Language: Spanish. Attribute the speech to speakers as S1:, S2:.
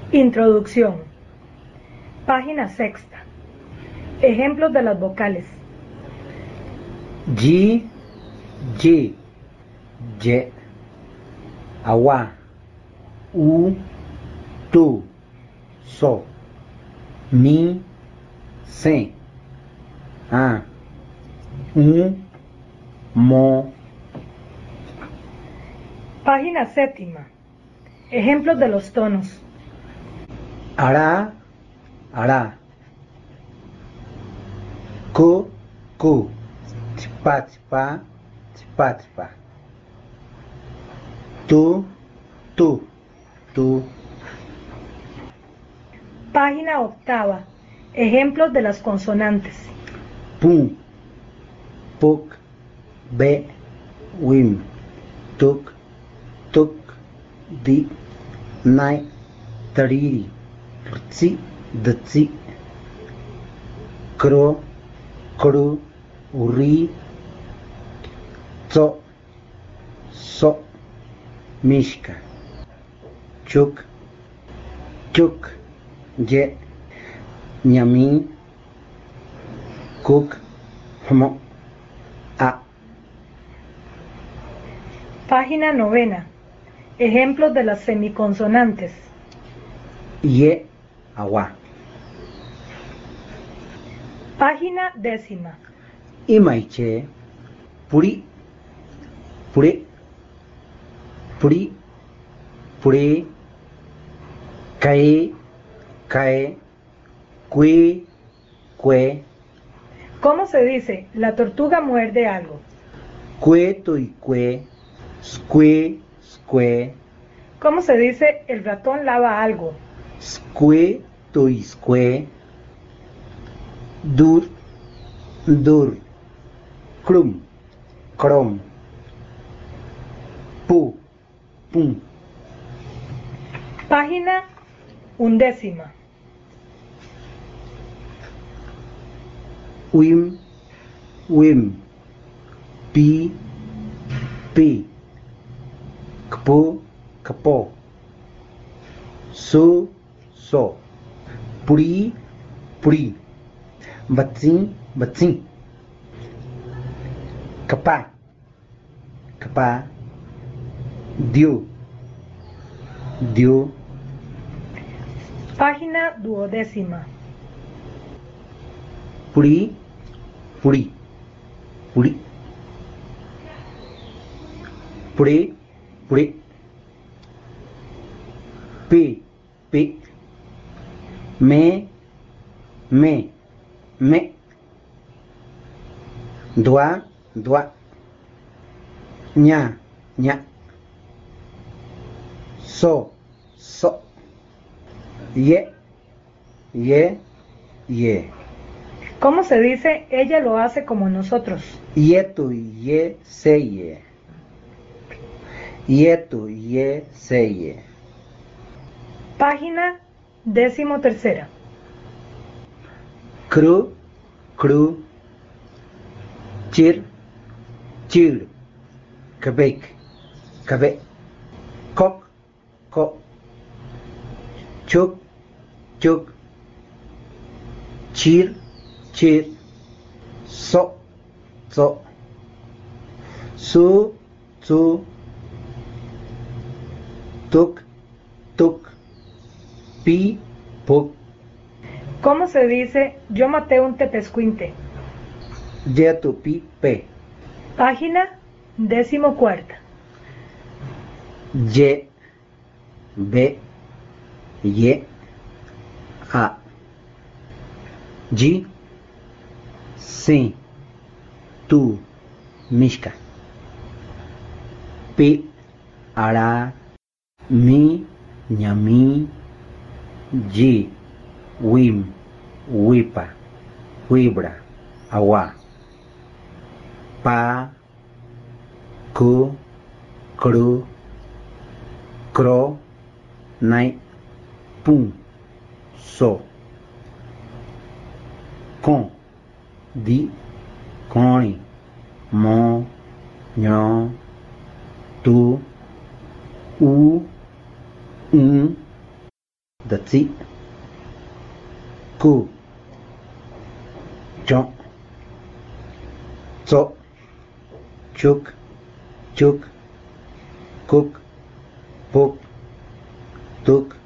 S1: Introducción. Página sexta. Ejemplos de las vocales.
S2: Ji, ye, ye, awa, u, tu, so, mi, se, a, mo.
S1: Página séptima. Ejemplos de los tonos.
S2: Ara, ara, ku, ku, chipa, chipa, chipa, chipa, tu, tu, tu.
S1: Página octava. Ejemplos de las consonantes.
S2: Pum, puk, be, wim, tuk, tuk, di, nai, tariri, rtsi, dtsi, kro, kru, uri, tso, so, mishka, chuk, chuk, ye, ñami, kuk, hmo, a.
S1: Página novena. Ejemplos de las semiconsonantes.
S2: Ye, agua.
S1: Página décima.
S2: Imaiche, puri, puri, puri, puri, cae, cae, cue, cue,
S1: ¿Cómo se dice? La tortuga muerde algo.
S2: cueto y cue, sque, sque,
S1: ¿Cómo se dice? El ratón lava algo.
S2: squeto y sque, dur, dur, crum, crom, pu, pum.
S1: Página undécima.
S2: Wim, wim, pi, pi, kpo, kpo, so, so, puri, puri, batsin, batsin, kapa, kapa, dio, dio.
S1: Página duodécima.
S2: Puri, puri, puri, puri, puri, pi, pi, me, me, dua, dua, ña, ña, so, so, ye, ye, ye.
S1: ¿Cómo se dice? Ella lo hace como nosotros.
S2: Yetu, ye, seye. Yetu, ye, seye.
S1: Página decimotercera.
S2: Cru, cru, chir, chir, kabek, kabe, kok, kok, chuk, chuk, chir, chir, so, so, su, su, tuk, tuk, pi, puk,
S1: ¿Cómo se dice? Yo maté un tepezcuinte.
S2: yetu, pi, pe,
S1: Página decimocuarta.
S2: ye, be, ye, a, ji, si, tu, mishka, pi, ara, mi, ñami, ji, wim, wipa, wibra, awa, pa, ku, kru, kro, nai, pum, so, con, di, coni, mo, ño, tu, u, Datsi, Ku, Chon, Tso, Chuk, Chuk, Kuk, Puk, Tuk,